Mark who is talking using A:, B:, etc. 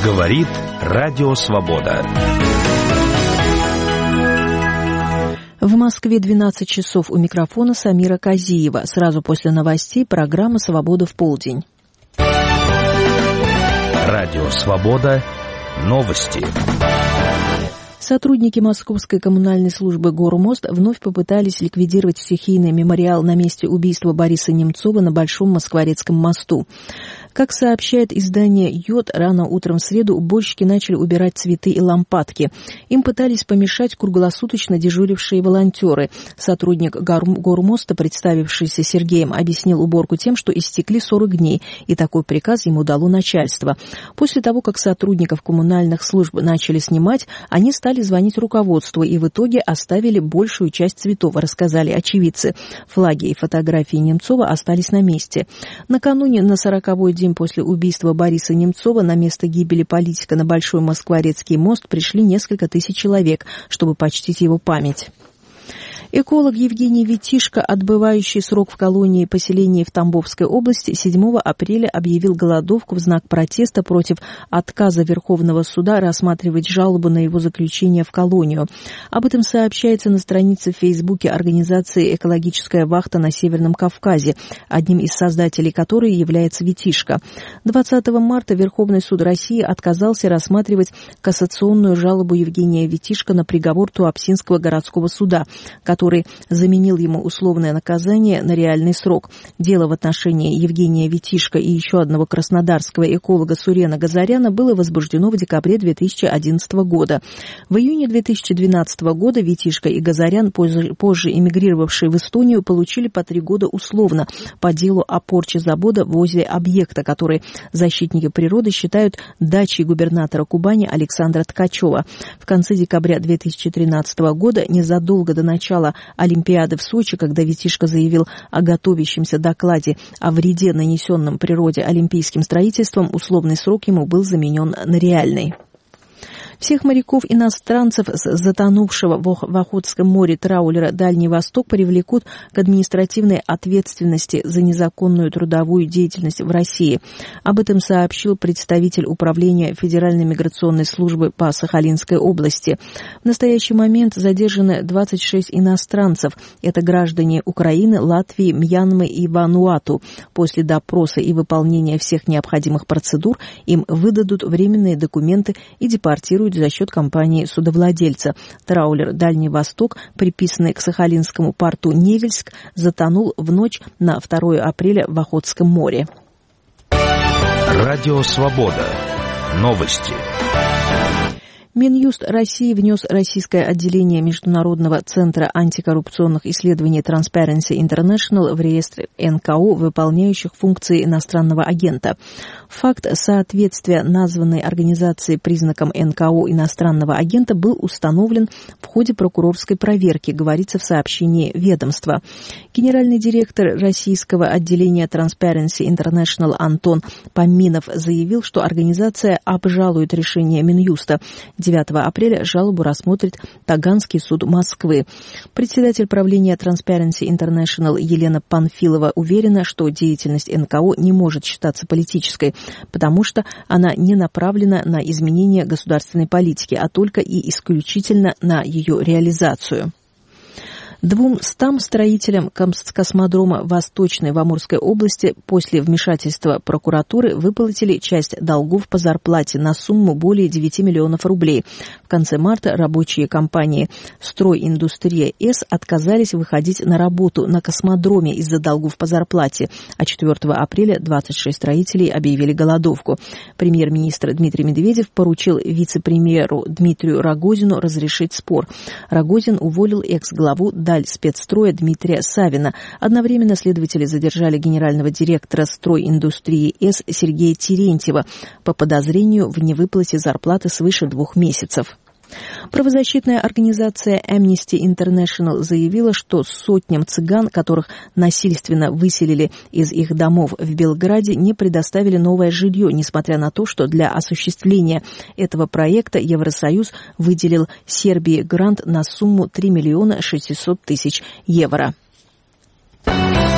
A: Говорит Радио Свобода.
B: В Москве 12 часов, у микрофона Самира Казиева. Сразу после новостей программа «Свобода в полдень».
A: Радио Свобода. Новости.
B: Сотрудники Московской коммунальной службы «Гормост» вновь попытались ликвидировать стихийный мемориал на месте убийства Бориса Немцова на Большом Москворецком мосту. Как сообщает издание «Йод», рано утром в среду уборщики начали убирать цветы и лампадки. Им пытались помешать круглосуточно дежурившие волонтеры. Сотрудник Гормоста, представившийся Сергеем, объяснил уборку тем, что истекли 40 дней, и такой приказ ему дало начальство. После того, как сотрудников коммунальных служб начали снимать, они стали звонить руководству и в итоге оставили большую часть цветов, рассказали очевидцы. Флаги и фотографии Немцова остались на месте. Накануне, на 40-й день после убийства Бориса Немцова, на место гибели политика на Большой Москворецкий мост пришли несколько тысяч человек, чтобы почтить его память. Эколог Евгений Витишко, отбывающий срок в колонии поселения в Тамбовской области, 7 апреля объявил голодовку в знак протеста против отказа Верховного суда рассматривать жалобу на его заключение в колонию. Об этом сообщается на странице в Фейсбуке организации «Экологическая вахта на Северном Кавказе», одним из создателей которой является Витишко. 20 марта Верховный суд России отказался рассматривать кассационную жалобу Евгения Витишко на приговор Туапсинского городского суда, который заменил ему условное наказание на реальный срок. Дело в отношении Евгения Витишко и еще одного краснодарского эколога Сурена Газаряна было возбуждено в декабре 2011 года. В июне 2012 года Витишко и Газарян, позже эмигрировавшие в Эстонию, получили по 3 года условно по делу о порче завода возле объекта, который защитники природы считают дачей губернатора Кубани Александра Ткачева. В конце декабря 2013 года, незадолго до начала Олимпиады в Сочи, когда Витишко заявил о готовящемся докладе о вреде, нанесенном природе олимпийским строительством, условный срок ему был заменен на реальный. Всех моряков-иностранцев с затонувшего в Охотском море траулера «Дальний Восток» привлекут к административной ответственности за незаконную трудовую деятельность в России. Об этом сообщил представитель управления Федеральной миграционной службы по Сахалинской области. В настоящий момент задержаны 26 иностранцев. Это граждане Украины, Латвии, Мьянмы и Вануату. После допроса и выполнения всех необходимых процедур им выдадут временные документы и депортируют за счет компании-судовладельца. Траулер «Дальний Восток», приписанный к Сахалинскому порту Невельск, затонул в ночь на 2 апреля в Охотском море.
A: Радио Свобода. Новости.
B: Минюст России внес российское отделение Международного центра антикоррупционных исследований Transparency International в реестр НКО, выполняющих функции иностранного агента. Факт соответствия названной организации признакам НКО иностранного агента был установлен в ходе прокурорской проверки, говорится в сообщении ведомства. Генеральный директор российского отделения Transparency International Антон Поминов заявил, что организация обжалует решение Минюста. 9 апреля жалобу рассмотрит Таганский суд Москвы. Председатель правления Transparency International Елена Панфилова уверена, что деятельность НКО не может считаться политической, потому что она не направлена на изменение государственной политики, а только и исключительно на ее реализацию. 200 строителям космодрома Восточной в Амурской области после вмешательства прокуратуры выплатили часть долгов по зарплате на сумму более 9 миллионов рублей. В конце марта рабочие компании «Стройиндустрия С» отказались выходить на работу на космодроме из-за долгов по зарплате, а 4 апреля 26 строителей объявили голодовку. Премьер-министр Дмитрий Медведев поручил вице-премьеру Дмитрию Рогозину разрешить спор. Рогозин уволил экс-главу спецстроя Дмитрия Савина. Одновременно следователи задержали генерального директора стройиндустрии С Сергея Терентьева по подозрению в невыплате зарплаты свыше 2 месяцев. Правозащитная организация Amnesty International заявила, что сотням цыган, которых насильственно выселили из их домов в Белграде, не предоставили новое жилье, несмотря на то, что для осуществления этого проекта Евросоюз выделил Сербии грант на сумму 3 600 000 евро.